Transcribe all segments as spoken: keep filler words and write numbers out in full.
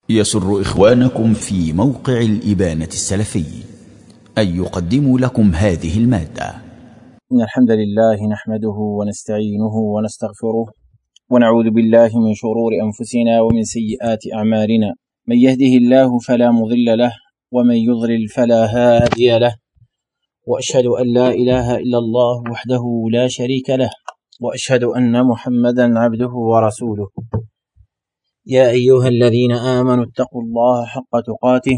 يسر إخوانكم في موقع الإبانة السلفي أن يقدموا لكم هذه المادة. إن الحمد لله نحمده ونستعينه ونستغفره ونعوذ بالله من شرور أنفسنا ومن سيئات أعمالنا، من يهده الله فلا مضل له ومن يضلل فلا هادي له، وأشهد أن لا إله إلا الله وحده لا شريك له، وأشهد أن محمدا عبده ورسوله. يا أيها الذين آمنوا اتقوا الله حق تقاته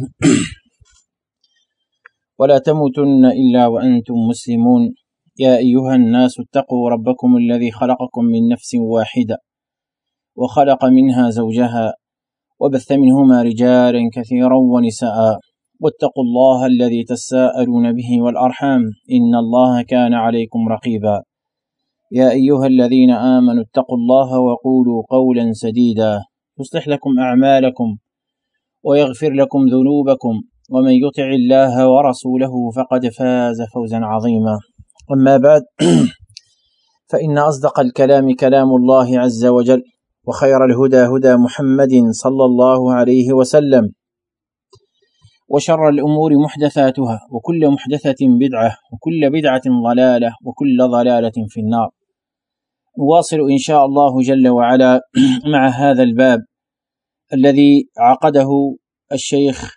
ولا تموتن إلا وأنتم مسلمون. يا أيها الناس اتقوا ربكم الذي خلقكم من نفس واحدة وخلق منها زوجها وبث منهما رجالا كثيرا ونساء، واتقوا الله الذي تساءلون به والأرحام إن الله كان عليكم رقيبا. يا أيها الذين آمنوا اتقوا الله وقولوا قولا سديدا يصلح لكم أعمالكم ويغفر لكم ذنوبكم، ومن يطع الله ورسوله فقد فاز فوزا عظيما. أما بعد، فإن أصدق الكلام كلام الله عز وجل، وخير الهدى هدى محمد صلى الله عليه وسلم، وشر الأمور محدثاتها، وكل محدثة بدعة، وكل بدعة ضلالة، وكل ضلالة في النار. نواصل إن شاء الله جل وعلا مع هذا الباب الذي عقده الشيخ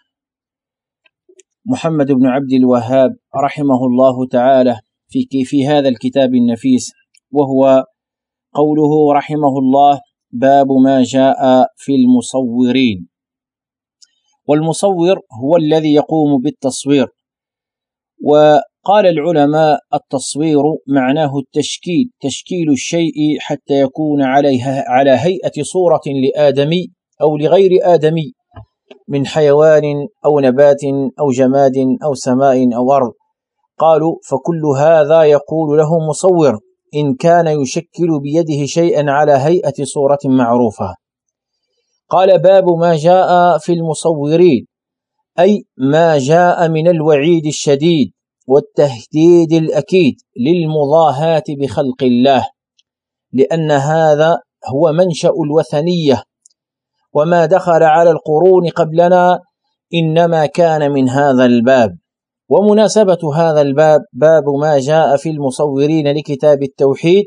محمد بن عبد الوهاب رحمه الله تعالى في في هذا الكتاب النفيس، وهو قوله رحمه الله: باب ما جاء في المصورين. والمصور هو الذي يقوم بالتصوير. وقال العلماء: التصوير معناه التشكيل، تشكيل الشيء حتى يكون عليها على هيئة صورة لآدمي أو لغير آدمي من حيوان أو نبات أو جماد أو سماء أو أرض. قالوا: فكل هذا يقول له مصور إن كان يشكل بيده شيئا على هيئة صورة معروفة. قال: باب ما جاء في المصورين، أي ما جاء من الوعيد الشديد والتهديد الأكيد للمضاهاة بخلق الله، لأن هذا هو منشأ الوثنية، وما دخل على القرون قبلنا إنما كان من هذا الباب. ومناسبة هذا الباب باب ما جاء في المصورين لكتاب التوحيد،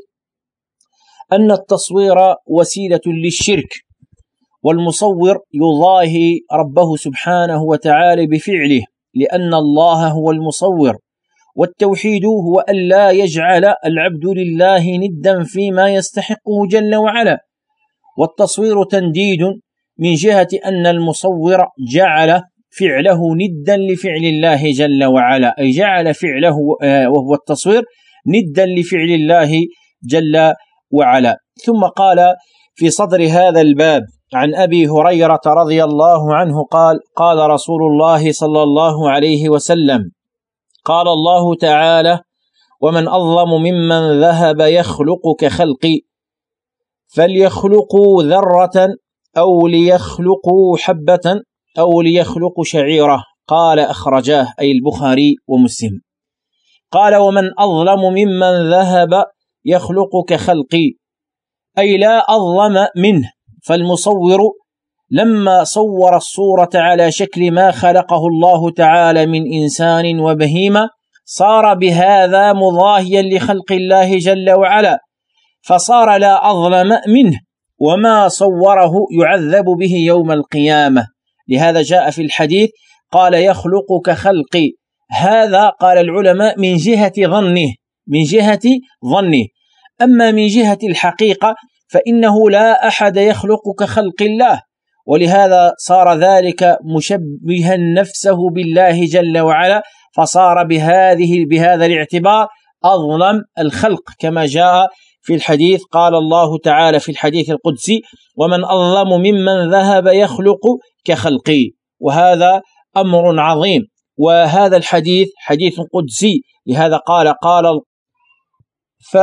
أن التصوير وسيلة للشرك، والمصور يضاهي ربه سبحانه وتعالى بفعله، لأن الله هو المصور. والتوحيد هو أن لا يجعل العبد لله ندا فيما يستحقه جل وعلا. والتصوير تنديد من جهة أن المصور جعل فعله ندا لفعل الله جل وعلا، أي جعل فعله وهو التصوير ندا لفعل الله جل وعلا. ثم قال في صدر هذا الباب عن أبي هريرة رضي الله عنه قال: قال رسول الله صلى الله عليه وسلم: قال الله تعالى: ومن أظلم ممن ذهب يخلق كخلقي، فليخلقوا ذرة أو ليخلقوا حبة أو ليخلقوا شعيرة. قال: أخرجاه، أي البخاري ومسلم. قال: ومن أظلم ممن ذهب يخلق كخلقي، أي لا أظلم منه. فالمصور لما صور الصورة على شكل ما خلقه الله تعالى من إنسان وبهيمة، صار بهذا مضاهيا لخلق الله جل وعلا، فصار لا أظلم منه، وما صوره يعذب به يوم القيامة. لهذا جاء في الحديث: قال: يخلق كخلقي. هذا قال العلماء من جهة ظنه، من جهة ظنه. أما من جهة الحقيقة فإنه لا أحد يخلق كخلق الله، ولهذا صار ذلك مشبها نفسه بالله جل وعلا، فصار بهذه بهذا الاعتبار أظلم الخلق، كما جاء في الحديث. قال الله تعالى في الحديث القدسي: ومن أظلم ممن ذهب يخلق كخلقي. وهذا أمر عظيم، وهذا الحديث حديث قدسي، لهذا قال قال ف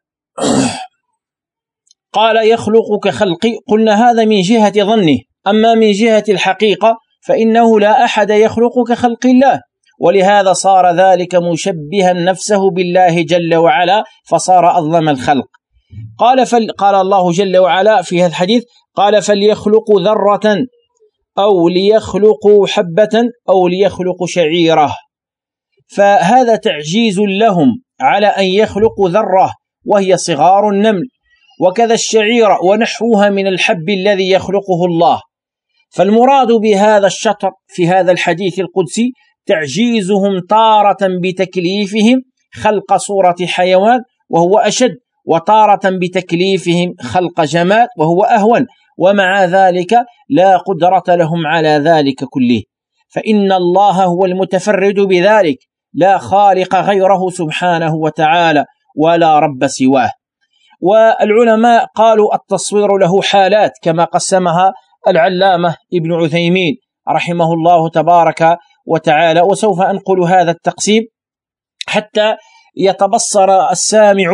قال يخلق كخلقي. قلنا هذا من جهة ظنه، أما من جهة الحقيقة فإنه لا أحد يخلق كخلق الله، ولهذا صار ذلك مشبها نفسه بالله جل وعلا، فصار أظلم الخلق. قال فل قال الله جل وعلا في هذا الحديث: قال: فليخلقوا ذرة أو ليخلقوا حبة أو ليخلقوا شعيرة، فهذا تعجيز لهم على أن يخلقوا ذرة وهي صغار النمل، وكذا الشعيرة ونحوها من الحب الذي يخلقه الله. فالمراد بهذا الشطر في هذا الحديث القدسي تعجيزهم تارة بتكليفهم خلق صورة حيوان وهو أشد، وتارة بتكليفهم خلق جماد وهو أهون، ومع ذلك لا قدرة لهم على ذلك كله، فإن الله هو المتفرد بذلك، لا خالق غيره سبحانه وتعالى ولا رب سواه. والعلماء قالوا التصوير له حالات كما قسمها العلامة ابن عثيمين رحمه الله تبارك وتعالى، وسوف أنقل هذا التقسيم حتى يتبصر السامع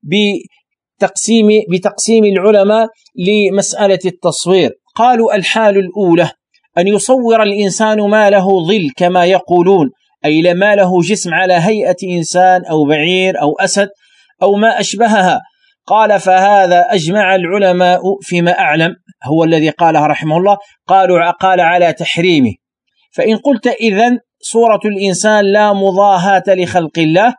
بتقسيم بتقسيم العلماء لمسألة التصوير. قالوا الحال الأولى أن يصور الإنسان ما له ظل كما يقولون، أي ما له جسم على هيئة إنسان أو بعير أو أسد أو ما أشبهها. قال فهذا أجمع العلماء فيما أعلم هو الذي قاله رحمه الله، قالوا قال على تحريمه. فإن قلت إذن صورة الإنسان لا مضاهاة لخلق الله،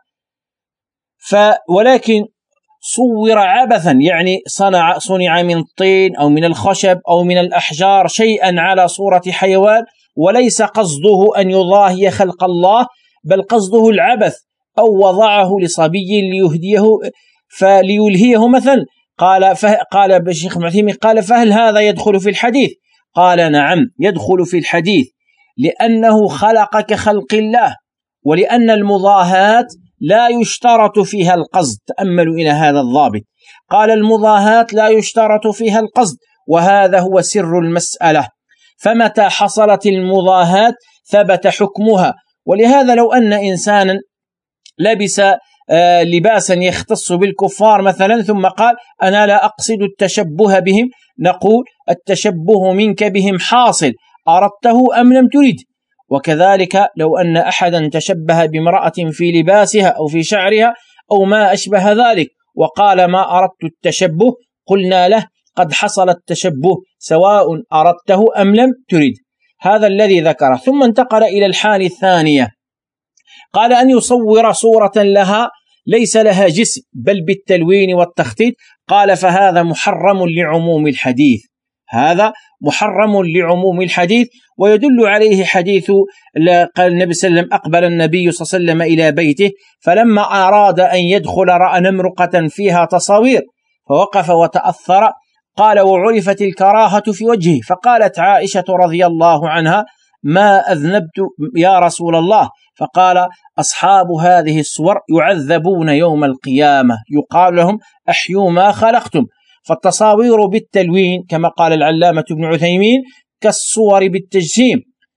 ف ولكن صور عبثا، يعني صنع صنع من الطين أو من الخشب أو من الأحجار شيئا على صورة حيوان، وليس قصده أن يضاهي خلق الله، بل قصده العبث، أو وضعه لصبي ليهديه فليلهيه مثلا. قال قال الشيخ ابن عثيمين قال فهل هذا يدخل في الحديث؟ قال نعم يدخل في الحديث، لأنه خلق كخلق الله، ولأن المضاهاة لا يشترط فيها القصد. تأملوا إلى هذا الضابط، قال المضاهاة لا يشترط فيها القصد، وهذا هو سر المسألة. فمتى حصلت المضاهاة ثبت حكمها. ولهذا لو أن إنسانا لبس آه لباسا يختص بالكفار مثلا ثم قال أنا لا أقصد التشبه بهم، نقول التشبه منك بهم حاصل، أردته أم لم ترد. وكذلك لو أن أحدا تشبه بامرأة في لباسها أو في شعرها أو ما أشبه ذلك وقال ما أردت التشبه، قلنا له قد حصل التشبه سواء أردته أم لم ترد. هذا الذي ذكره. ثم انتقل إلى الحال الثانية، قال أن يصور صورة لها ليس لها جسم بل بالتلوين والتخطيط. قال فهذا محرم لعموم الحديث، هذا محرم لعموم الحديث. ويدل عليه حديث قال النبي صلى الله عليه وسلم أقبل النبي صلى الله عليه وسلم إلى بيته فلما أراد أن يدخل رأى نمرقة فيها تصاوير فوقف وتأثر. قال وعرفت الكراهة في وجهه، فقالت عائشة رضي الله عنها ما أذنبت يا رسول الله؟ فقال أصحاب هذه الصور يعذبون يوم القيامة، يقال لهم أحيوا ما خلقتم. فالتصاوير بالتلوين كما قال العلامة ابن عثيمين كالصور بالتجسيم.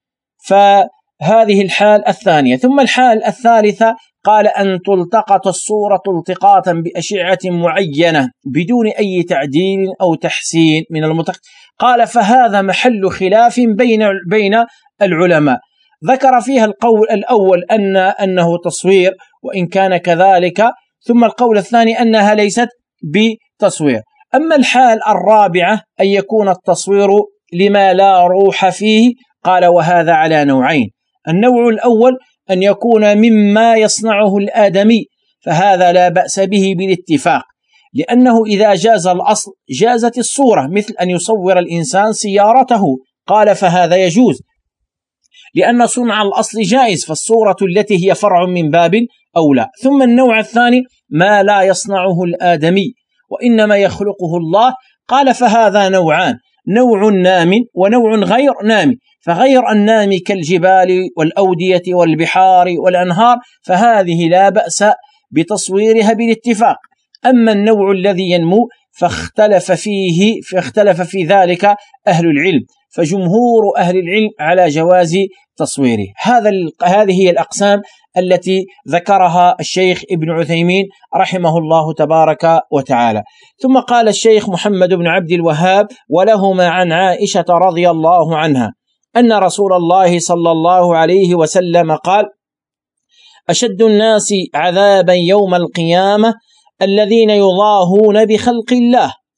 فهذه الحال الثانية. ثم الحال الثالثة قال أن تلتقط الصورة التقاطا بأشعة معينة بدون أي تعديل أو تحسين من المتق. قال فهذا محل خلاف بين بين العلماء. ذكر فيها القول الأول أن أنه تصوير وإن كان كذلك، ثم القول الثاني أنها ليست بتصوير. أما الحال الرابعة أن يكون التصوير لما لا روح فيه، قال وهذا على نوعين. النوع الأول أن يكون مما يصنعه الآدمي، فهذا لا بأس به بالاتفاق، لأنه إذا جاز الأصل جازت الصورة، مثل أن يصور الإنسان سيارته، قال فهذا يجوز لأن صنع الأصل جائز، فالصورة التي هي فرع من باب أولى. ثم النوع الثاني ما لا يصنعه الآدمي وإنما يخلقه الله، قال فهذا نوعان، نوع نام ونوع غير نام. فغير النام كالجبال والأودية والبحار والأنهار فهذه لا بأس بتصويرها بالاتفاق. أما النوع الذي ينمو فاختلف فيه فاختلف في ذلك أهل العلم، فجمهور أهل العلم على جواز تصويره. هذا هذه هي الأقسام التي ذكرها الشيخ ابن عثيمين رحمه الله تبارك وتعالى. ثم قال الشيخ محمد بن عبد الوهاب ولهما عن عائشة رضي الله عنها أن رسول الله صلى الله عليه وسلم قال أشد الناس عذابا يوم القيامة الذين يضاهون بخلق الله،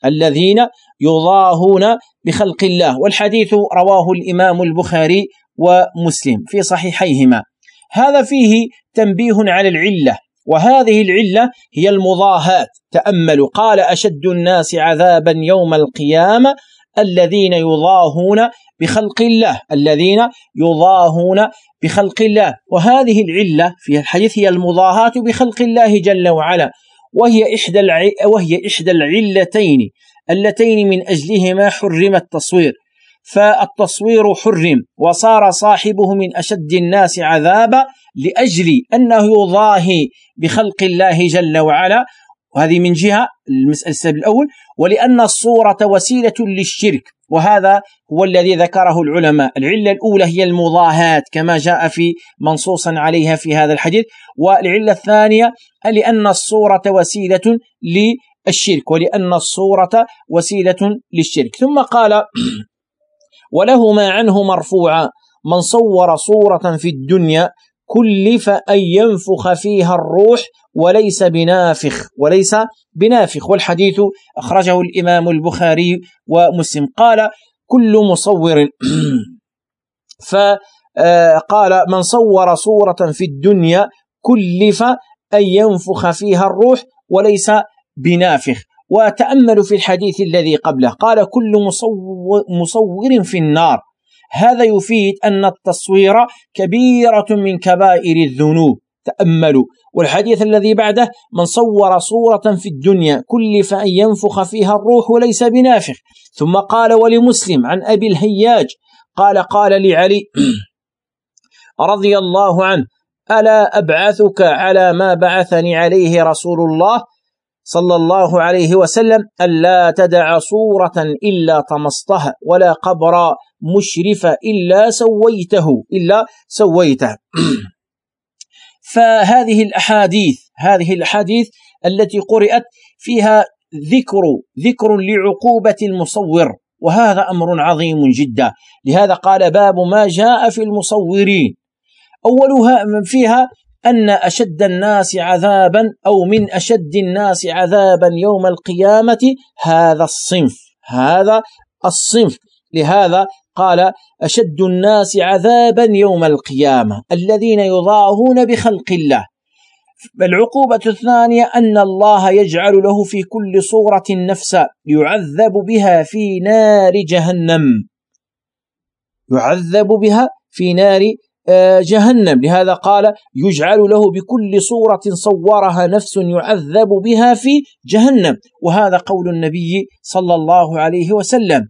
الذين يضاهون بخلق الله. والحديث رواه الإمام البخاري ومسلم في صحيحيهما. هذا فيه تنبيه على العلة، وهذه العلة هي المضاهاة. تأملوا، قال أشد الناس عذابا يوم القيامة الذين يضاهون بخلق الله، الذين يضاهون بخلق الله. وهذه العلة في الحديث هي المضاهاة بخلق الله جل وعلا، وهي إحدى الع... وهي إحدى العلتين اللتين من أجلهما حرم التصوير. فالتصوير حرم وصار صاحبه من أشد الناس عذابا لأجل أنه يضاهي بخلق الله جل وعلا، وهذه من جهة المسألة السبب الأول. ولأن الصورة وسيلة للشرك، وهذا هو الذي ذكره العلماء. العلة الأولى هي المضاهاة كما جاء في منصوصا عليها في هذا الحديث، والعلة الثانية لأن الصورة وسيلة للشرك، ولأن الصورة وسيلة للشرك. ثم قال وله ما عنه مرفوعا من صور صورة في الدنيا كلف أن ينفخ فيها الروح وليس بنافخ وليس بنافخ والحديث أخرجه الإمام البخاري ومسلم. قال كل مصور فقال من صور صورة في الدنيا كلف أن ينفخ فيها الروح وليس بنافخ. وتأملوا في الحديث الذي قبله، قال كل مصور في النار. هذا يفيد أن التصوير كبيرة من كبائر الذنوب. تأملوا. والحديث الذي بعده من صور صورة في الدنيا كلف أن ينفخ فيها الروح وليس بنافخ. ثم قال ولمسلم عن أبي الهياج قال قال لعلي رضي الله عنه ألا أبعثك على ما بعثني عليه رسول الله صلى الله عليه وسلم ألا تدع صورة إلا طمستها ولا قبر مشرف إلا سويته إلا سويته. فهذه الأحاديث هذه الأحاديث التي قرأت فيها ذكر ذكر لعقوبة المصور، وهذا أمر عظيم جدا. لهذا قال باب ما جاء في المصورين. أولها فيها أن أشد الناس عذابا أو من أشد الناس عذابا يوم القيامة هذا الصنف هذا الصنف لهذا قال أشد الناس عذابا يوم القيامة الذين يضاهون بخلق الله. العقوبة الثانية أن الله يجعل له في كل صورة نفسا يعذب بها في نار جهنم يعذب بها في نار جهنم. لهذا قال يجعل له بكل صورة صورها نفس يعذب بها في جهنم، وهذا قول النبي صلى الله عليه وسلم.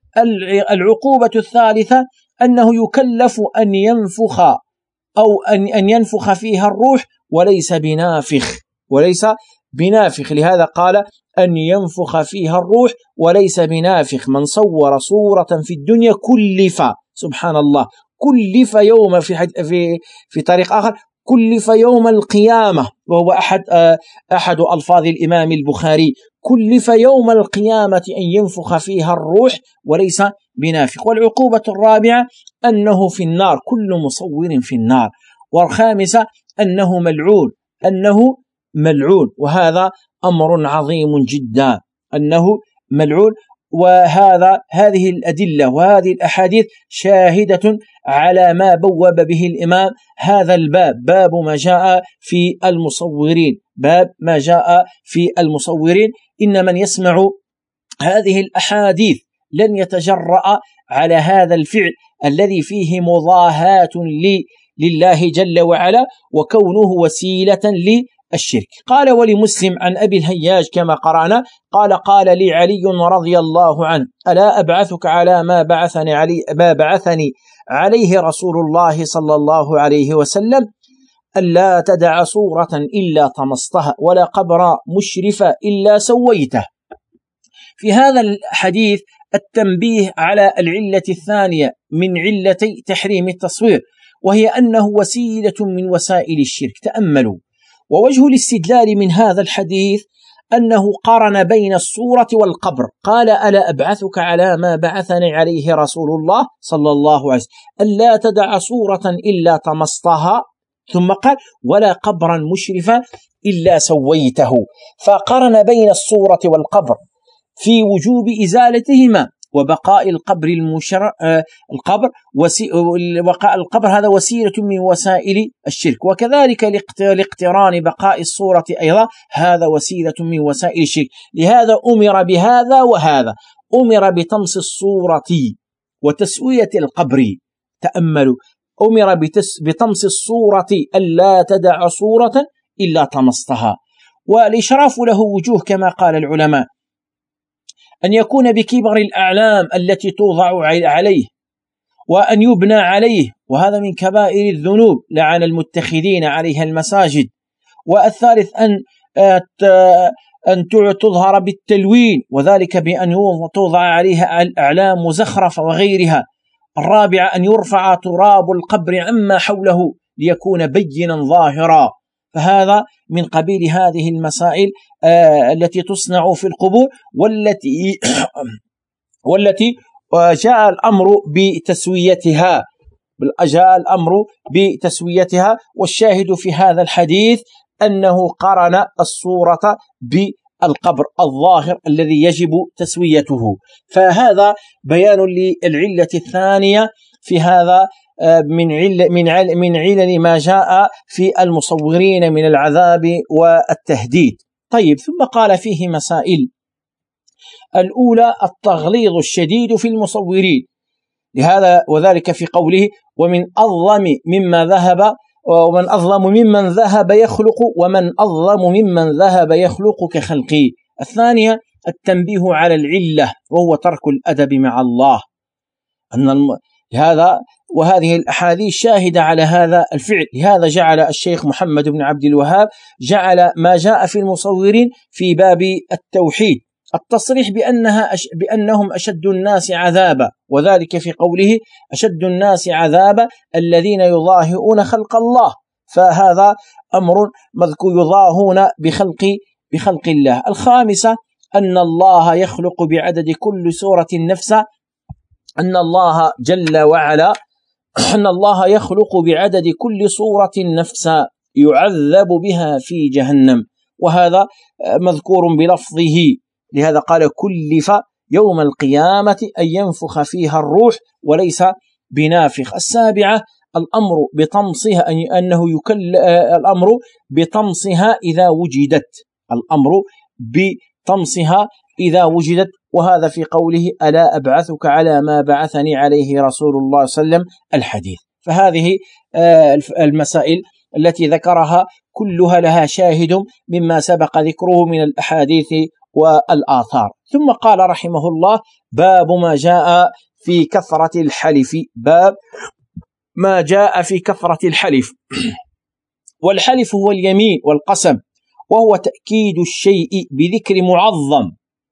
العقوبة الثالثة أنه يكلف أن ينفخ أو أن أن ينفخ فيها الروح وليس بنافخ وليس بنافخ. لهذا قال أن ينفخ فيها الروح وليس بنافخ. من صور صورة في الدنيا كلف، سبحان الله، كلف يوم في في في طريق آخر كلف يوم القيامة، وهو أحد أحد ألفاظ الإمام البخاري، كلف يوم القيامة أن ينفخ فيها الروح وليس بنافخ. والعقوبة الرابعة أنه في النار، كل مصور في النار. والخامسة أنه ملعون أنه ملعون وهذا أمر عظيم جدا، أنه ملعون. وهذا هذه الأدلة وهذه الأحاديث شاهدة على ما بوب به الإمام هذا الباب، باب ما جاء في المصورين باب ما جاء في المصورين. إن من يسمع هذه الأحاديث لن يتجرأ على هذا الفعل الذي فيه مضاهاة لله جل وعلا وكونه وسيلة للشرك. قال ولمسلم عن أبي الهياج كما قرأنا قال قال لي علي رضي الله عنه ألا أبعثك على ما بعثني, علي ما بعثني عليه رسول الله صلى الله عليه وسلم ألا تدع صورة إلا طمستها ولا قبر مشرف إلا سويته. في هذا الحديث التنبيه على العلة الثانية من علتي تحريم التصوير، وهي أنه وسيلة من وسائل الشرك. تأملوا. ووجه الاستدلال من هذا الحديث أنه قارن بين الصورة والقبر. قال ألا أبعثك على ما بعثني عليه رسول الله صلى الله عليه وسلم ألا تدع صورة إلا طمستها، ثم قال ولا قبرا مشرفا إلا سويته. فقارن بين الصورة والقبر. في وجوب إزالتهما وبقاء القبر المشر... القبر وسي... بقاء القبر هذا وسيلة من وسائل الشرك، وكذلك لاقتران بقاء الصورة أيضا هذا وسيلة من وسائل الشرك. لهذا أمر بهذا وهذا، أمر بطمس الصورة وتسوية القبر. تأملوا، أمر بتس... بطمس الصورة ألا تدع صورة إلا طمستها. والإشراف له وجوه كما قال العلماء: أن يكون بكبر الأعلام التي توضع عليه، وأن يبنى عليه، وهذا من كبائر الذنوب لعن المتخذين عليها المساجد. والثالث أن أن تظهر بالتلوين، وذلك بأن توضع عليها الأعلام مزخرفة وغيرها. الرابع أن يرفع تراب القبر عما حوله ليكون بينا ظاهرا. فهذا من قبيل هذه المسائل آه التي تصنع في القبور، والتي والتي جاء الأمر بتسويتها جاء الأمر بتسويتها والشاهد في هذا الحديث أنه قرن الصورة بالقبر الظاهر الذي يجب تسويته. فهذا بيان للعلة الثانية في هذا من علل من علل من علل ما جاء في المصورين من العذاب والتهديد. طيب، ثم قال فيه مسائل. الأولى التغليظ الشديد في المصورين، لهذا وذلك في قوله: ومن أظلم مما ذهب ومن أظلم ممن ذهب يخلق ومن أظلم ممن ذهب يخلق كخلقي. الثانية التنبيه على العلة وهو ترك الأدب مع الله. أن الم... هذا وهذه الأحاديث شاهدة على هذا الفعل. لهذا جعل الشيخ محمد بن عبد الوهاب جعل ما جاء في المصورين في باب التوحيد التصريح بأنها أش... بأنهم أشد الناس عذابا، وذلك في قوله: أشد الناس عذابا الذين يضاهئون خلق الله. فهذا أمر مذكور، يضاهون بخلق بخلق الله. الخامسة أن الله يخلق بعدد كل سورة نفسا، أن الله جل وعلا أن الله يخلق بعدد كل صورة نفسا يعذب بها في جهنم، وهذا مذكور بلفظه. لهذا قال: كلف يوم القيامة أن ينفخ فيها الروح وليس بنافخ. السابعة الأمر بطمسها، أنه يكل الأمر بطمسها إذا وجدت الأمر بطمسها إذا وجدت، وهذا في قوله: ألا أبعثك على ما بعثني عليه رسول الله صلى الله عليه وسلم الحديث. فهذه المسائل التي ذكرها كلها لها شاهد مما سبق ذكره من الأحاديث والآثار. ثم قال رحمه الله: باب ما جاء في كثرة الحلف. باب ما جاء في كثرة الحلف. والحلف هو اليمين والقسم، وهو تأكيد الشيء بذكر معظم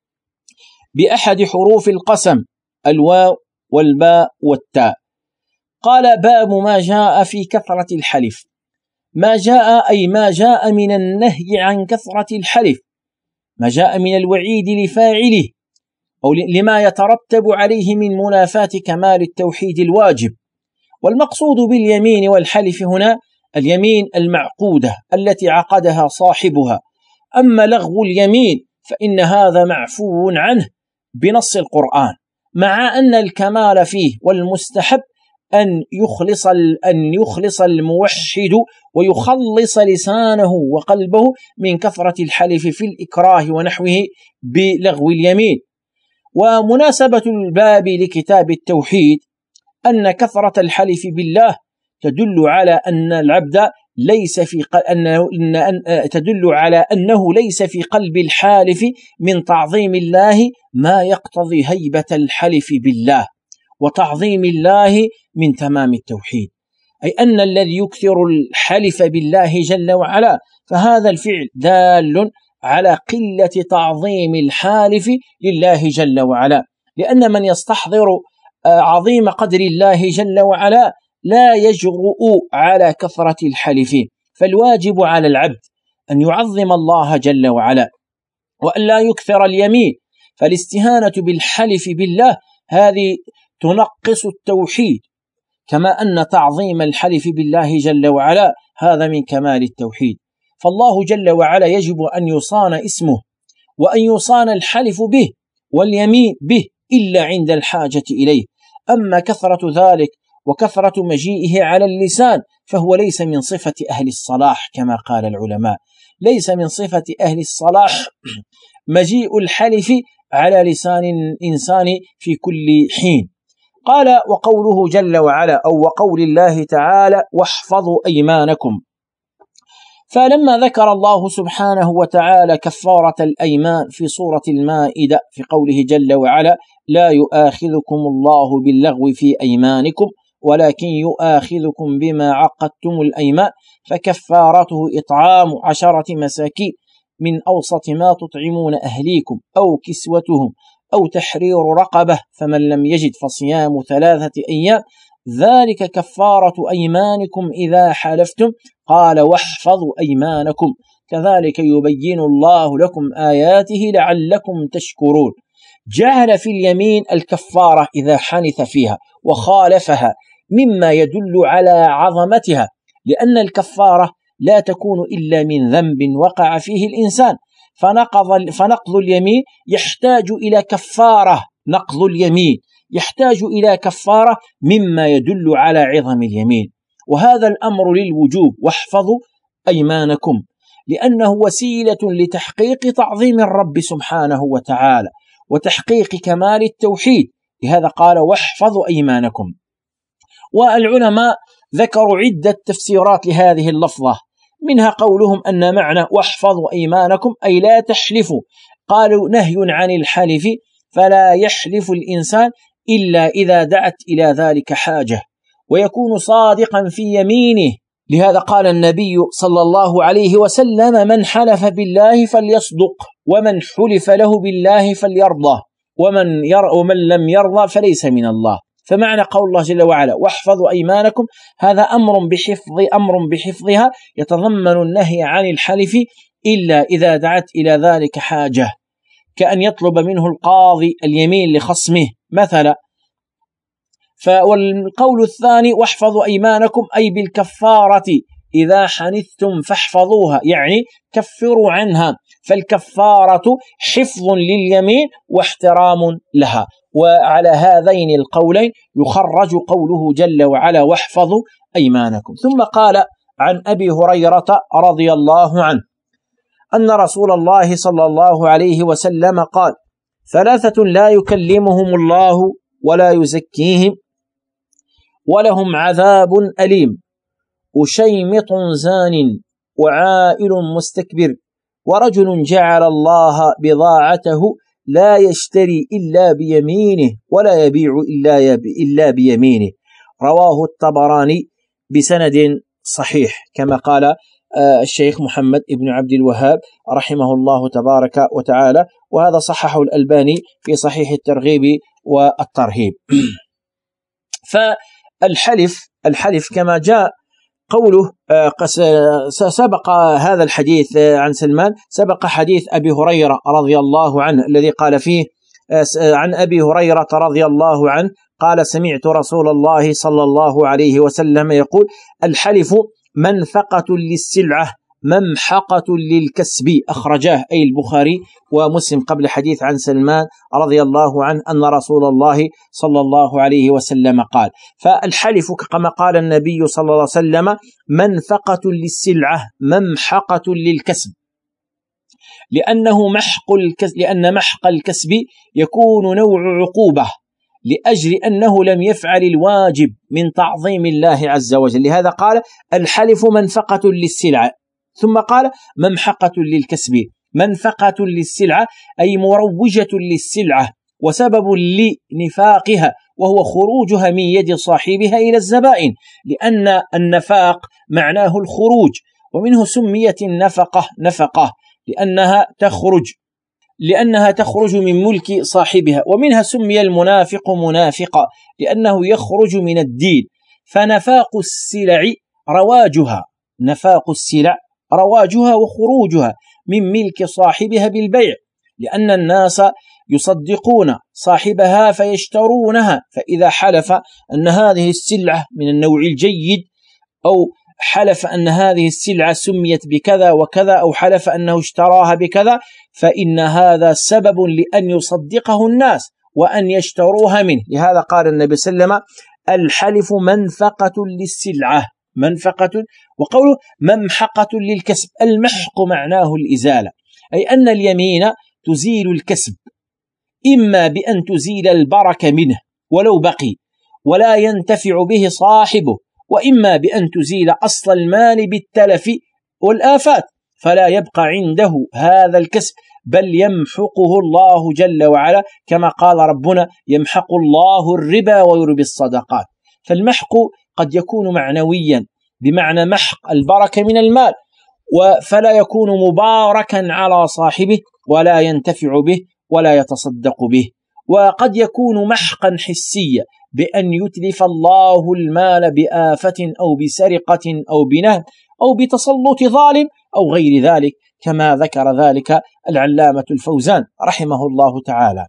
بأحد حروف القسم: الواو والباء والتاء. قال: باب ما جاء في كثرة الحلف. ما جاء أي ما جاء من النهي عن كثرة الحلف، ما جاء من الوعيد لفاعله أو لما يترتب عليه من منافاة كمال التوحيد الواجب. والمقصود باليمين والحلف هنا اليمين المعقودة التي عقدها صاحبها. أما لغو اليمين فإن هذا معفو عنه بنص القرآن، مع أن الكمال فيه والمستحب أن يخلص أن يخلص الموحد ويخلص لسانه وقلبه من كثرة الحلف في الإكراه ونحوه بلغو اليمين. ومناسبة الباب لكتاب التوحيد أن كثرة الحلف بالله تدل على أن العبد ليس في أنه أن تدل على أنه ليس في قلب الحالف من تعظيم الله ما يقتضي هيبة الحلف بالله وتعظيم الله من تمام التوحيد، أي أن الذي يكثر الحلف بالله جل وعلا فهذا الفعل دال على قلة تعظيم الحالف لله جل وعلا، لأن من يستحضر عظيم قدر الله جل وعلا لا يجرؤ على كثرة الحلفين. فالواجب على العبد أن يعظم الله جل وعلا وأن لا يكثر اليمين. فالاستهانة بالحلف بالله هذه تنقص التوحيد، كما أن تعظيم الحلف بالله جل وعلا هذا من كمال التوحيد. فالله جل وعلا يجب أن يصان اسمه وأن يصان الحلف به، واليمين به إلا عند الحاجة إليه. أما كثرة ذلك وكثرة مجيئه على اللسان فهو ليس من صفة أهل الصلاح كما قال العلماء. ليس من صفة أهل الصلاح مجيء الحلف على لسان الإنسان في كل حين. قال وقوله جل وعلا أو وقول الله تعالى واحفظوا أيمانكم. فلما ذكر الله سبحانه وتعالى كفارة الأيمان في سورة المائدة في قوله جل وعلا لا يؤاخذكم الله باللغو في أيمانكم ولكن يؤاخذكم بما عقدتم الأيمان فكفارته إطعام عشرة مساكين من أوسط ما تطعمون أهليكم أو كسوتهم أو تحرير رقبة فمن لم يجد فصيام ثلاثة أيام ذلك كفارة أيمانكم إذا حلفتم. قال واحفظوا أيمانكم كذلك يبين الله لكم آياته لعلكم تشكرون. جعل في اليمين الكفارة إذا حنث فيها وخالفها مما يدل على عظمتها، لأن الكفارة لا تكون إلا من ذنب وقع فيه الإنسان، فنقض فنقض اليمين يحتاج إلى كفارة. نقض اليمين يحتاج إلى كفارة مما يدل على عظم اليمين، وهذا الأمر للوجوب واحفظوا أيمانكم لأنه وسيلة لتحقيق تعظيم الرب سبحانه وتعالى وتحقيق كمال التوحيد. لهذا قال واحفظوا أيمانكم. والعلماء ذكروا عدة تفسيرات لهذه اللفظة، منها قولهم أن معنى واحفظوا أيمانكم أي لا تحلفوا. قالوا نهي عن الحلف فلا يحلف الإنسان إلا إذا دعت إلى ذلك حاجة ويكون صادقا في يمينه. لهذا قال النبي صلى الله عليه وسلم من حلف بالله فليصدق ومن حلف له بالله فليرضى ومن, ير ومن لم يرضى فليس من الله. فمعنى قول الله جل وعلا واحفظوا أيمانكم هذا أمر بحفظ أمر بحفظها يتضمن النهي عن الحلف إلا إذا دعت إلى ذلك حاجة، كأن يطلب منه القاضي اليمين لخصمه مثلا. والقول الثاني واحفظوا أيمانكم أي بالكفارة إذا حنثتم فاحفظوها، يعني كفروا عنها. فالكفارة حفظ لليمين واحترام لها. وعلى هذين القولين يخرج قوله جل وعلا واحفظوا أيمانكم. ثم قال عن أبي هريرة رضي الله عنه أن رسول الله صلى الله عليه وسلم قال ثلاثة لا يكلمهم الله ولا يزكيهم ولهم عذاب أليم أشيمط زان وعائل مستكبر ورجل جعل الله بضاعته لا يشتري إلا بيمينه ولا يبيع إلا, إلا بيمينه. رواه الطبراني بسند صحيح كما قال الشيخ محمد بن عبد الوهاب رحمه الله تبارك وتعالى، وهذا صححه الألباني في صحيح الترغيب والترهيب. فالحلف الحلف كما جاء قوله سبق هذا الحديث عن سلمان، سبق حديث أبي هريرة رضي الله عنه الذي قال فيه عن أبي هريرة رضي الله عنه قال سمعت رسول الله صلى الله عليه وسلم يقول الحلف منفقة للسلعة ممحقة للكسب. أخرجاه أي البخاري ومسلم قبل حديث عن سلمان رضي الله عنه أن رسول الله صلى الله عليه وسلم قال. فالحلف كما قال النبي صلى الله عليه وسلم منفقة للسلعة ممحقة للكسب، لأنه محق الكسب لأن محق الكسب يكون نوع عقوبة لأجل أنه لم يفعل الواجب من تعظيم الله عز وجل. لهذا قال الحلف منفقة للسلعة، ثم قال ممحقة للكسب. منفقة للسلعة أي مروجة للسلعة وسبب لنفاقها وهو خروجها من يد صاحبها إلى الزبائن، لأن النفاق معناه الخروج، ومنه سميت النفقة نفقة لأنها تخرج لأنها تخرج من ملك صاحبها، ومنها سمي المنافق منافقا لأنه يخرج من الدين. فنفاق السلع رواجها نفاق السلع رواجها وخروجها من ملك صاحبها بالبيع، لأن الناس يصدقون صاحبها فيشترونها، فإذا حلف أن هذه السلعة من النوع الجيد أو حلف أن هذه السلعة سميت بكذا وكذا، أو حلف أنه اشتراها بكذا، فإن هذا سبب لأن يصدقه الناس وأن يشتروها منه. لهذا قال النبي صلى الله عليه وسلم: الحلف منفقة للسلعة، منفقة، وقوله ممحقة للكسب. المحق معناه الإزالة، أي أن اليمين تزيل الكسب، إما بأن تزيل البركة منه ولو بقي ولا ينتفع به صاحبه، وإما بأن تزيل أصل المال بالتلف والآفات فلا يبقى عنده هذا الكسب، بل يمحقه الله جل وعلا، كما قال ربنا: يمحق الله الربا ويربي الصدقات. فالمحق قد يكون معنويا بمعنى محق البركة من المال، فلا يكون مباركا على صاحبه ولا ينتفع به ولا يتصدق به. وقد يكون محقا حسيا بأن يتلف الله المال بآفة أو بسرقة أو بنهب أو بتسلط ظالم أو غير ذلك، كما ذكر ذلك العلامة الفوزان رحمه الله تعالى.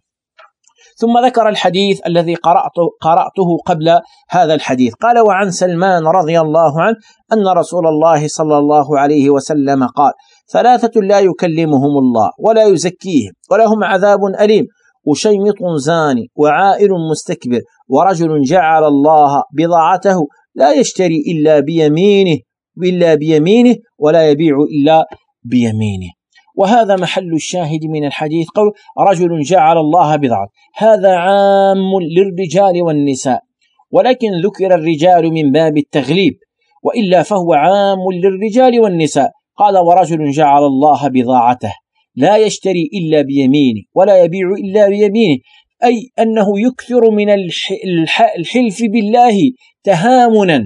ثم ذكر الحديث الذي قرأته, قرأته قبل هذا الحديث. قال: وعن سلمان رضي الله عنه أن رسول الله صلى الله عليه وسلم قال: ثلاثة لا يكلمهم الله ولا يزكيهم ولهم عذاب أليم: وشيمط زاني، وعائل مستكبر، ورجل جعل الله بضاعته لا يشتري إلا بيمينه إلا بيمينه ولا يبيع إلا بيمينه. وهذا محل الشاهد من الحديث، قول رجل جعل الله بضاعته، هذا عام للرجال والنساء، ولكن ذكر الرجال من باب التغليب، وإلا فهو عام للرجال والنساء. قال: ورجل جعل الله بضاعته لا يشتري إلا بيمينه ولا يبيع إلا بيمينه، أي أنه يكثر من الحلف بالله تهامنا،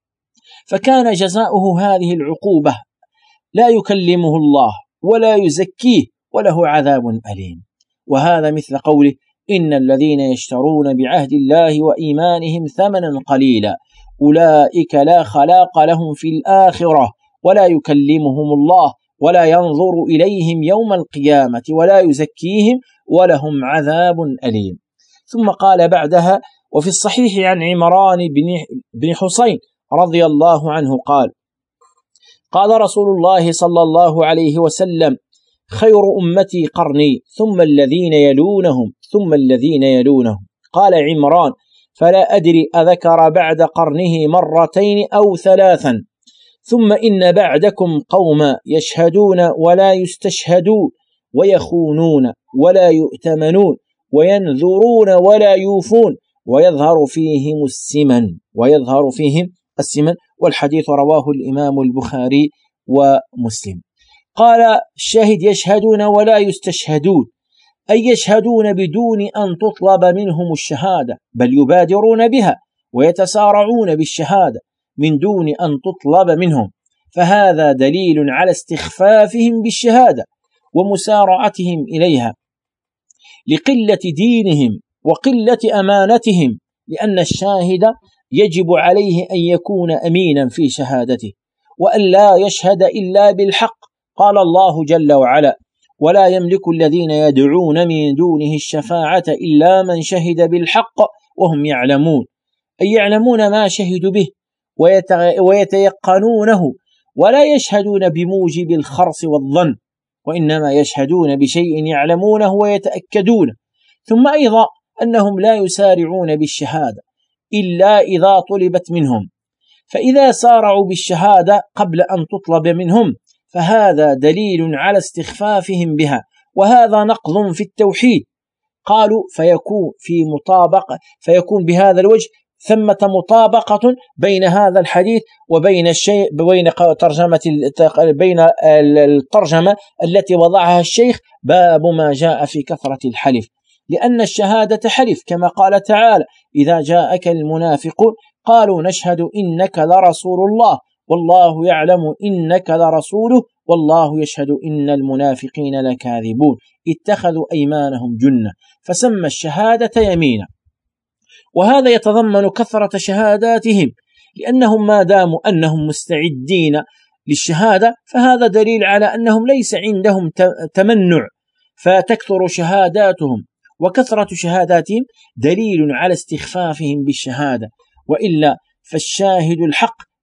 فكان جزاؤه هذه العقوبة: لا يكلمه الله ولا يزكيه وله عذاب أليم. وهذا مثل قوله: إن الذين يشترون بعهد الله وإيمانهم ثمنا قليلا أولئك لا خلاق لهم في الآخرة ولا يكلمهم الله ولا ينظر إليهم يوم القيامة ولا يزكيهم ولهم عذاب أليم. ثم قال بعدها: وفي الصحيح عن عمران بن حسين رضي الله عنه قال: قال رسول الله صلى الله عليه وسلم: خير أمتي قرني ثم الذين يلونهم ثم الذين يلونهم. قال عمران: فلا أدري أذكر بعد قرنه مرتين أو ثلاثا. ثم إن بعدكم قوما يشهدون ولا يستشهدون ويخونون ولا يؤتمنون وينذرون ولا يوفون ويظهر فيهم السمن ويظهر فيهم السمن. والحديث رواه الإمام البخاري ومسلم. قال الشاهد: يشهدون ولا يستشهدون، أي يشهدون بدون أن تطلب منهم الشهادة، بل يبادرون بها ويتسارعون بالشهادة من دون أن تطلب منهم، فهذا دليل على استخفافهم بالشهادة ومسارعتهم إليها لقلة دينهم وقلة أمانتهم، لأن الشاهد يجب عليه أن يكون أمينا في شهادته وأن لا يشهد إلا بالحق. قال الله جل وعلا: ولا يملك الذين يدعون من دونه الشفاعة إلا من شهد بالحق وهم يعلمون، أي يعلمون ما شهدوا به ويتيقنونه، ولا يشهدون بموجب الخرص والظن، وإنما يشهدون بشيء يعلمونه ويتأكدونه. ثم أيضا أنهم لا يسارعون بالشهادة إلا إذا طلبت منهم، فإذا سارعوا بالشهادة قبل أن تطلب منهم فهذا دليل على استخفافهم بها، وهذا نقض في التوحيد. قالوا فيكون في مطابقة فيكون بهذا الوجه ثمة مطابقة بين هذا الحديث وبين الشيء بين ترجمة بين الترجمة التي وضعها الشيخ باب ما جاء في كثرة الحلف، لأن الشهادة حلف، كما قال تعالى: إذا جاءك المنافقون قالوا نشهد إنك لرسول الله والله يعلم إنك لرسوله والله يشهد إن المنافقين لكاذبون اتخذوا أيمانهم جنة، فسمى الشهادة يمينا. وهذا يتضمن كثرة شهاداتهم، لأنهم ما داموا أنهم مستعدين للشهادة فهذا دليل على أنهم ليس عندهم تمنع، فتكثر شهاداتهم، وكثرة شهاداتهم دليل على استخفافهم بالشهادة، وإلا فالشاهد الحق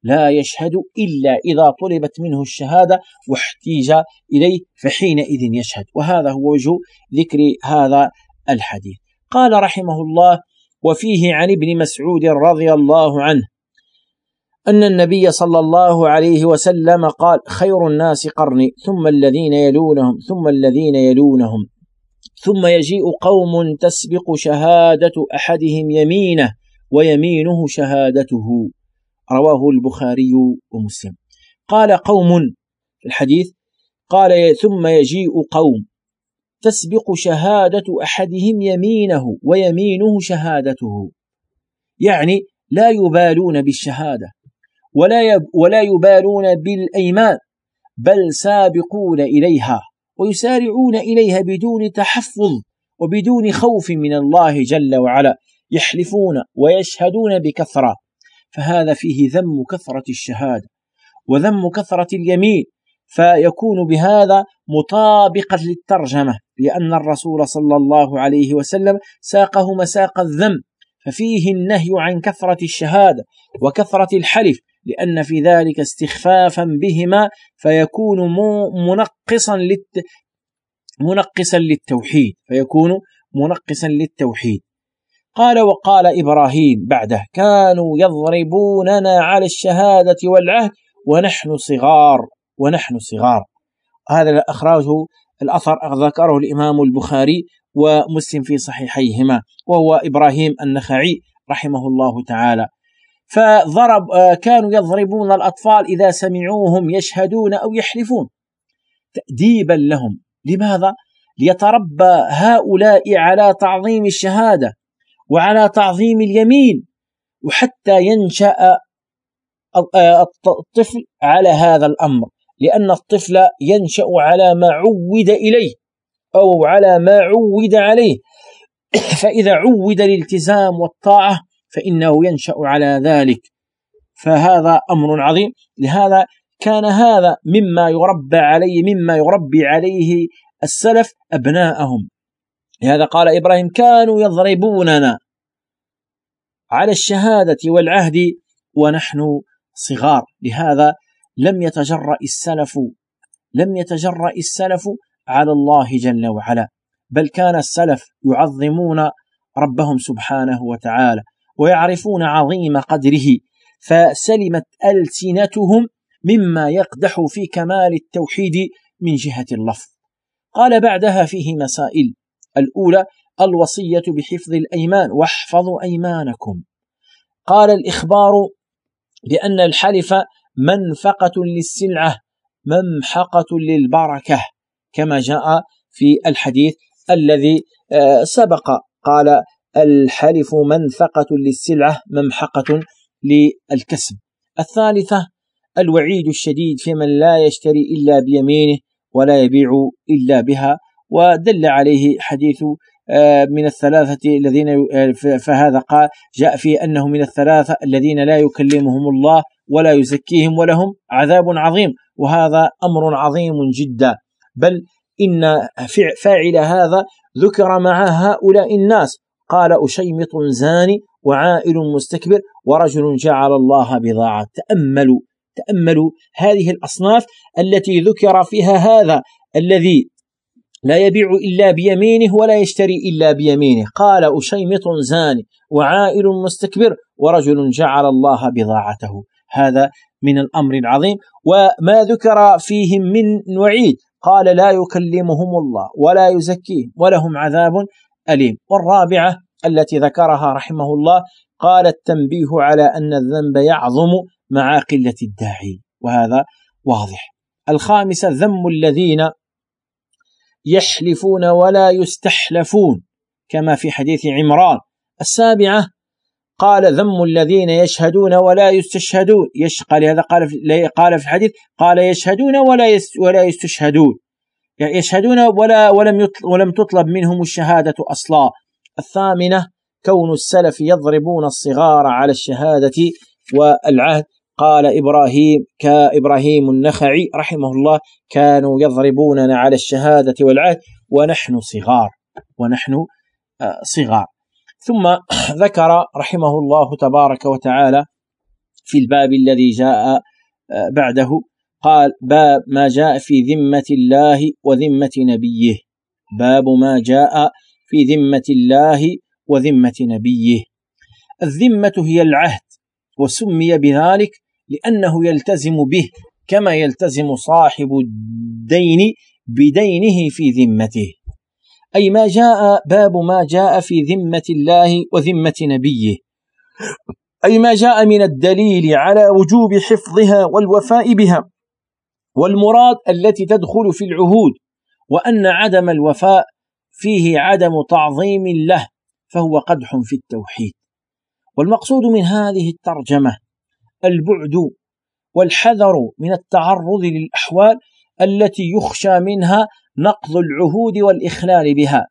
لا يشهد إلا إذا طلبت منه الشهادة واحتيج إليه فحينئذ يشهد. وهذا هو وجه ذكر هذا الحديث. قال رحمه الله: وفيه عن ابن مسعود رضي الله عنه أن النبي صلى الله عليه وسلم قال: خير الناس قرني ثم الذين يلونهم ثم الذين يلونهم ثم يجيء قوم تسبق شهادة أحدهم يمينه ويمينه شهادته. رواه البخاري ومسلم. قال قوم في الحديث، قال ثم يجيء قوم تسبق شهادة أحدهم يمينه ويمينه شهادته، يعني لا يبالون بالشهادة ولا ولا يبالون بالأيمان، بل سابقون إليها ويسارعون إليها بدون تحفظ وبدون خوف من الله جل وعلا، يحلفون ويشهدون بكثرة. فهذا فيه ذم كثرة الشهادة وذم كثرة اليمين، فيكون بهذا مطابقا للترجمة، لأن الرسول صلى الله عليه وسلم ساقه مساق الذم، ففيه النهي عن كثرة الشهادة وكثرة الحلف، لأن في ذلك استخفافا بهما فيكون منقصا للت... منقصا للتوحيد فيكون منقصا للتوحيد. قال: وقال إبراهيم بعده: كانوا يضربوننا على الشهادة والعهد ونحن صغار ونحن صغار. هذا أخرجه الأثر ذكره الإمام البخاري ومسلم في صحيحيهما، وهو إبراهيم النخعي رحمه الله تعالى. فضرب كانوا يضربون الأطفال إذا سمعوهم يشهدون أو يحلفون تأديبا لهم. لماذا؟ ليتربى هؤلاء على تعظيم الشهادة وعلى تعظيم اليمين، وحتى ينشأ الطفل على هذا الأمر، لأن الطفل ينشأ على ما عود إليه أو على ما عود عليه، فإذا عود الالتزام والطاعة فإنه ينشأ على ذلك، فهذا أمر عظيم. لهذا كان هذا مما يربى عليه مما يربي عليه السلف أبناءهم. لهذا قال إبراهيم: كانوا يضربوننا على الشهادة والعهد ونحن صغار. لهذا لم يتجرأ السلف لم يتجرأ السلف على الله جل وعلا، بل كان السلف يعظمون ربهم سبحانه وتعالى ويعرفون عظيم قدره، فسلمت ألسنتهم مما يقدح في كمال التوحيد من جهة اللفظ. قال بعدها فيه مسائل: الأولى الوصية بحفظ الأيمان، واحفظوا أيمانكم. قال: الإخبار بأن الحلف منفقة للسلعة ممحقة للبركة، كما جاء في الحديث الذي سبق. قال: الحلف منفقة للسلعة ممحقة للكسب. الثالثة الوعيد الشديد في من لا يشتري إلا بيمينه ولا يبيع إلا بها، ودل عليه حديث من الثلاثة الذين، فهذا قال جاء فيه أنه من الثلاثة الذين لا يكلمهم الله ولا يزكيهم ولهم عذاب عظيم، وهذا أمر عظيم جدا. بل إن فاعل هذا ذكر مع هؤلاء الناس، قال: أشيمط زاني وعائل مستكبر ورجل جعل الله بضاعة. تأملوا تأملوا هذه الأصناف التي ذكر فيها هذا الذي لا يبيع إلا بيمينه ولا يشتري إلا بيمينه، قال: أشيمط زاني وعائل مستكبر ورجل جعل الله بضاعته. هذا من الأمر العظيم. وما ذكر فيهم من وعيد، قال: لا يكلمهم الله ولا يزكيهم ولهم عذاب أليم. والرابعة التي ذكرها رحمه الله، قال: التنبيه على أن الذنب يعظم مع قلة الداعي، وهذا واضح. الخامسة ذم الذين يحلفون ولا يستحلفون، كما في حديث عمران. السابعة قال: ذم الذين يشهدون ولا يستشهدون، يشقى. لهذا قال في قال في الحديث قال: يشهدون ولا ولا يستشهدون، يعني يشهدون ولا ولم ولم تطلب منهم الشهادة أصلا. الثامنة كون السلف يضربون الصغار على الشهادة والعهد. قال إبراهيم كإبراهيم النخعي رحمه الله: كانوا يضربوننا على الشهادة والعهد ونحن صغار ونحن صغار. ثم ذكر رحمه الله تبارك وتعالى في الباب الذي جاء بعده قال باب ما جاء في ذمة الله وذمة نبيه. باب ما جاء في ذمة الله وذمة نبيه. الذمة هي العهد، وسمي بذلك لأنه يلتزم به كما يلتزم صاحب الدين بدينه في ذمته. أي ما جاء باب ما جاء في ذمة الله وذمة نبيه، أي ما جاء من الدليل على وجوب حفظها والوفاء بها، والمراد التي تدخل في العهود، وأن عدم الوفاء فيه عدم تعظيم له فهو قدح في التوحيد. والمقصود من هذه الترجمة البعد والحذر من التعرض للأحوال التي يخشى منها نقض العهود والإخلال بها،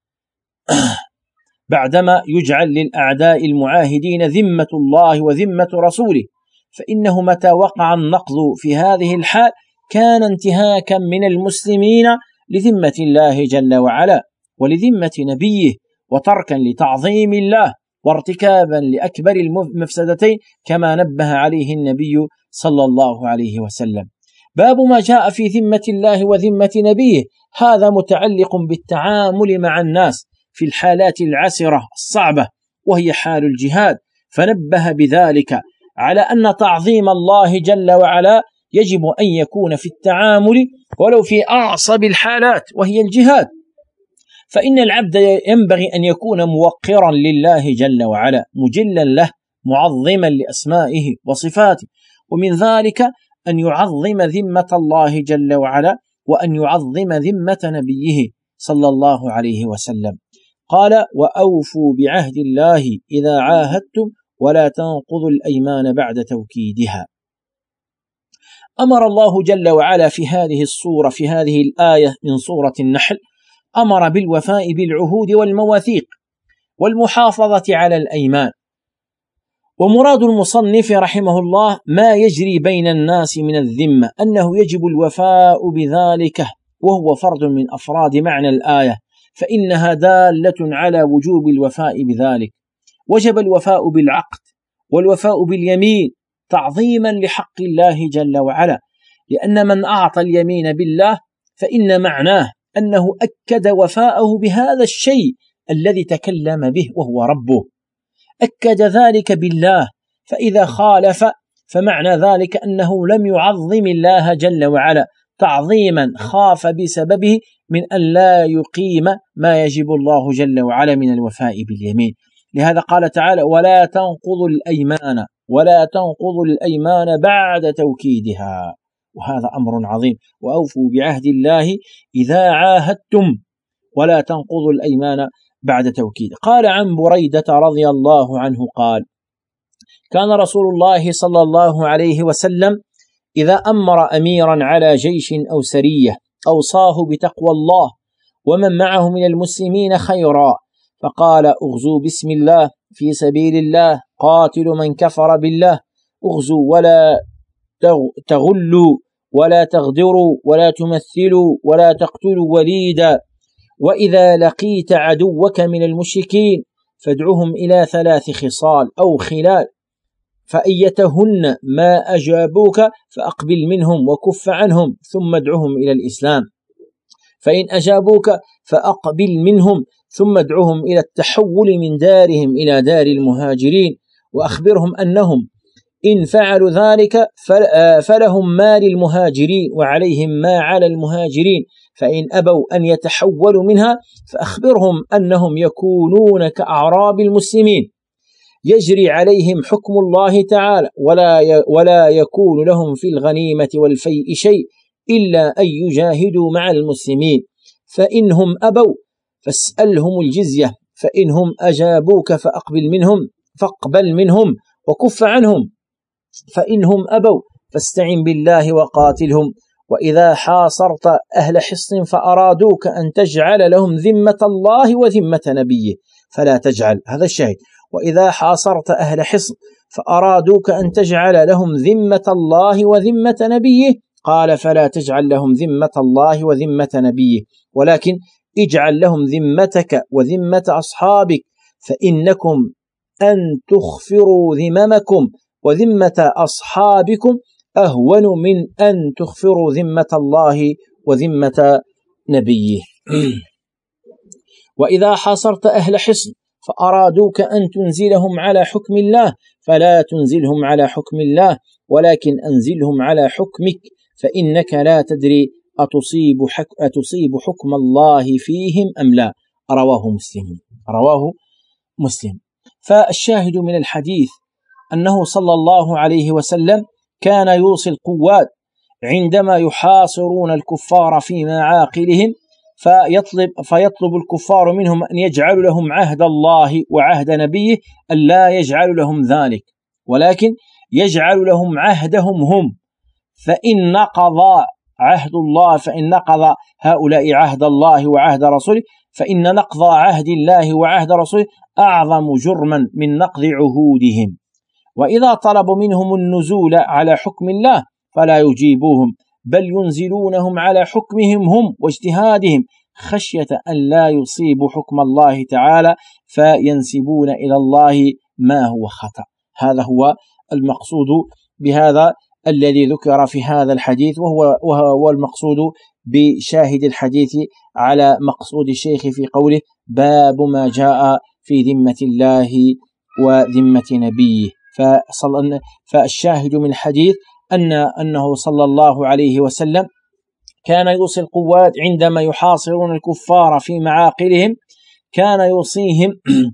بعدما يجعل للأعداء المعاهدين ذمة الله وذمة رسوله، فإنه متى وقع النقض في هذه الحال كان انتهاكا من المسلمين لذمة الله جل وعلا ولذمة نبيه، وتركا لتعظيم الله، وارتكابا لأكبر المفسدتين كما نبه عليه النبي صلى الله عليه وسلم. باب ما جاء في ذمة الله وذمة نبيه هذا متعلق بالتعامل مع الناس في الحالات العسرة الصعبة، وهي حال الجهاد، فنبه بذلك على أن تعظيم الله جل وعلا يجب أن يكون في التعامل ولو في أعصب الحالات وهي الجهاد، فإن العبد ينبغي أن يكون موقرا لله جل وعلا، مجلا له، معظما لأسمائه وصفاته، ومن ذلك أن يعظم ذمة الله جل وعلا، وأن يعظم ذمة نبيه صلى الله عليه وسلم. قال وأوفوا بعهد الله إذا عاهدتم ولا تنقضوا الأيمان بعد توكيدها. أمر الله جل وعلا في هذه الصورة في هذه الآية من سورة النحل أمر بالوفاء بالعهود والمواثيق والمحافظة على الأيمان. ومراد المصنف رحمه الله ما يجري بين الناس من الذمة أنه يجب الوفاء بذلك، وهو فرد من أفراد معنى الآية، فإنها دالة على وجوب الوفاء بذلك. وجب الوفاء بالعقد والوفاء باليمين تعظيما لحق الله جل وعلا، لأن من أعطى اليمين بالله فإن معناه أنه أكد وفاءه بهذا الشيء الذي تكلم به وهو ربه، أكد ذلك بالله، فإذا خالف فمعنى ذلك أنه لم يعظم الله جل وعلا تعظيما خاف بسببه من أن لا يقيم ما يجب الله جل وعلا من الوفاء باليمين. لهذا قال تعالى ولا تنقضوا الأيمان ولا تنقضوا الأيمان بعد توكيدها، وهذا أمر عظيم. وأوفوا بعهد الله إذا عاهدتم ولا تنقضوا الأيمان بعد توكيد. قال عن بريدة رضي الله عنه قال كان رسول الله صلى الله عليه وسلم إذا أمر أميرا على جيش أو سرية أوصاه بتقوى الله ومن معه من المسلمين خيرا، فقال اغزوا بسم الله في سبيل الله، قاتلوا من كفر بالله، اغزوا ولا تغلوا ولا تغدروا ولا تمثلوا ولا تقتلوا وليدا، وإذا لقيت عدوك من المشركين فادعهم إلى ثلاث خصال أو خلال، فأيتهن ما أجابوك فأقبل منهم وكف عنهم ثم ادعهم إلى الإسلام، فإن أجابوك فأقبل منهم ثم ادعهم إلى التحول من دارهم إلى دار المهاجرين، وأخبرهم أنهم إن فعلوا ذلك فلهم ما للمهاجرين وعليهم ما على المهاجرين، فإن أبوا أن يتحولوا منها فأخبرهم أنهم يكونون كأعراب المسلمين يجري عليهم حكم الله تعالى ولا ولا يكون لهم في الغنيمة والفيء شيء إلا أن يجاهدوا مع المسلمين، فإنهم أبوا فاسألهم الجزية، فإنهم أجابوك فأقبل منهم فاقبل منهم وكف عنهم، فإنهم أبوا فاستعن بالله وقاتلهم، وإذا حاصرت أهل حصن فأرادوك أن تجعل لهم ذمة الله وذمة نبيه فلا تجعل، هذا الشاهد، وإذا حاصرت أهل حصن فأرادوك أن تجعل لهم ذمة الله وذمة نبيه قال فلا تجعل لهم ذمة الله وذمة نبيه، ولكن اجعل لهم ذمتك وذمة أصحابك، فإنكم أن تخفروا ذممكم وذمة أصحابكم أهون من أن تغفروا ذمة الله وذمة نبيه. وإذا حاصرت أهل حصن فأرادوك أن تنزلهم على حكم الله فلا تنزلهم على حكم الله، ولكن أنزلهم على حكمك، فإنك لا تدري أتصيب, حك... أتصيب حكم الله فيهم أم لا. رواه مسلم رواه مسلم. فالشاهد من الحديث أنه صلى الله عليه وسلم كان يوصي القواد عندما يحاصرون الكفار في معاقلهم فيطلب, فيطلب الكفار منهم أن يجعلوا لهم عهد الله وعهد نبيه، أن لا يجعلوا لهم ذلك، ولكن يجعل لهم عهدهم هم، فإن نقض عهد الله فإن نقض هؤلاء عهد الله وعهد رسوله فإن نقض عهد الله وعهد رسوله أعظم جرما من نقض عهودهم. وإذا طلبوا منهم النزول على حكم الله فلا يجيبوهم، بل ينزلونهم على حكمهم هم واجتهادهم، خشية أن لا يصيبوا حكم الله تعالى فينسبون إلى الله ما هو خطأ. هذا هو المقصود بهذا الذي ذكر في هذا الحديث، وهو, وهو المقصود بشاهد الحديث على مقصود الشيخ في قوله باب ما جاء في ذمة الله وذمة نبيه. فالشاهد من الحديث أن أنه صلى الله عليه وسلم كان يوصي القواد عندما يحاصرون الكفار في معاقلهم، كان يوصيهم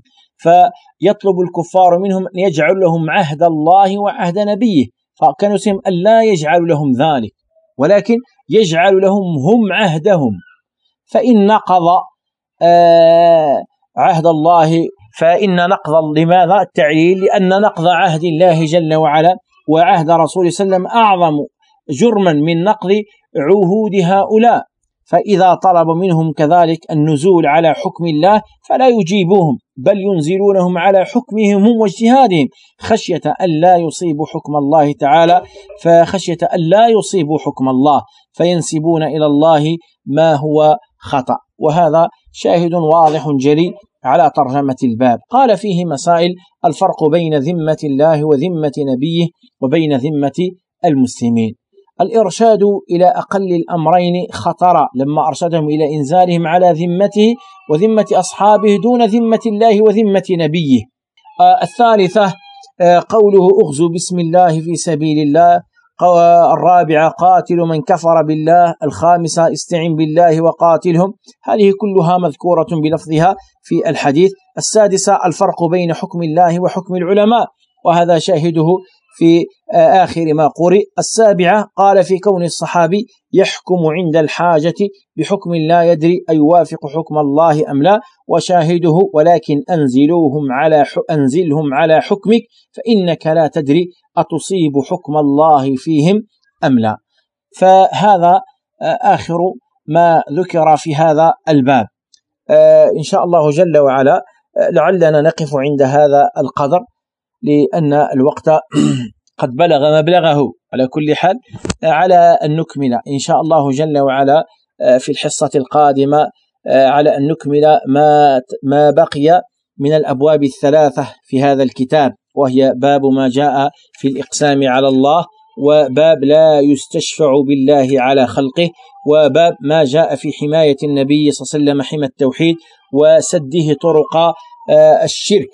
فيطلب الكفار منهم أن يجعلوا لهم عهد الله وعهد نبيه، فكان يوصيهم أن لا يجعلوا لهم ذلك، ولكن يجعل لهم هم عهدهم. فإن نقض آه عهد الله فإن نقض لماذا التعليل؟ لأن نقض عهد الله جل وعلا وعهد رسول صلى الله عليه وسلم أعظم جرما من نقض عهود هؤلاء، فإذا طلب منهم كذلك النزول على حكم الله فلا يجيبوهم، بل ينزلونهم على حكمهم هم واجتهادهم، خشية أن لا يصيبوا حكم الله تعالى فخشية أن لا يصيبوا حكم الله فينسبون إلى الله ما هو خطأ. وهذا شاهد واضح جلي على ترجمة الباب. قال فيه مسائل: الفرق بين ذمة الله وذمة نبيه وبين ذمة المسلمين. الإرشاد إلى أقل الأمرين خطر لما أرشدهم إلى إنزالهم على ذمته وذمة أصحابه دون ذمة الله وذمة نبيه. آه الثالثة آه قوله أغزوا بسم الله في سبيل الله. الرابعة قاتل من كفر بالله. الخامسة استعن بالله وقاتلهم. هذه كلها مذكورة بلفظها في الحديث. السادسة الفرق بين حكم الله وحكم العلماء، وهذا شاهده في آخر ما قرئ. السابعة قال في كون الصحابي يحكم عند الحاجة بحكم لا يدري أيوافق حكم الله أم لا، وشاهده ولكن أنزلوهم على أنزلهم على حكمك فإنك لا تدري أتصيب حكم الله فيهم أم لا. فهذا آخر ما ذكر في هذا الباب. إن شاء الله جل وعلا لعلنا نقف عند هذا القدر لأن الوقت قد بلغ مبلغه. على كل حال على أن نكمل إن شاء الله جل وعلا في الحصة القادمة على أن نكمل ما ما بقي من الأبواب الثلاثة في هذا الكتاب، وهي باب ما جاء في الإقسام على الله، وباب لا يستشفع بالله على خلقه، وباب ما جاء في حماية النبي صلى الله عليه وسلم حمى التوحيد وسده طرق الشرك.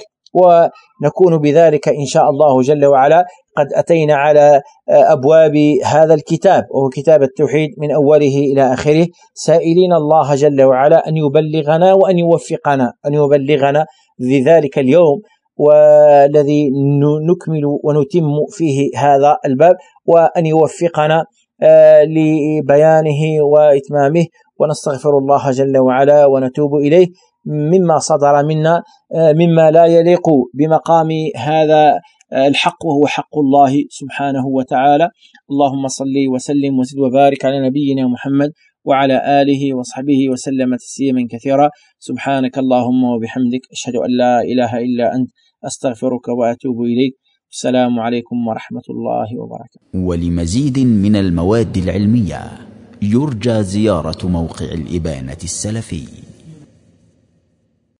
ونكون بذلك إن شاء الله جل وعلا قد أتينا على أبواب هذا الكتاب، وهو كتاب التوحيد من أوله إلى آخره، سائلين الله جل وعلا أن يبلغنا وأن يوفقنا أن يبلغنا لذلك اليوم والذي نكمل ونتم فيه هذا الباب، وأن يوفقنا لبيانه وإتمامه، ونستغفر الله جل وعلا ونتوب إليه مما صدر منا مما لا يليق بمقام هذا الحق، وهو حق الله سبحانه وتعالى. اللهم صل وسلم وزد وبارك على نبينا محمد وعلى آله وصحبه وسلم تسليما كثيرا. سبحانك اللهم وبحمدك، أشهد أن لا إله إلا أنت، أستغفرك وأتوب إليك. السلام عليكم ورحمة الله وبركاته. ولمزيد من المواد العلمية يرجى زيارة موقع الإبانة السلفي.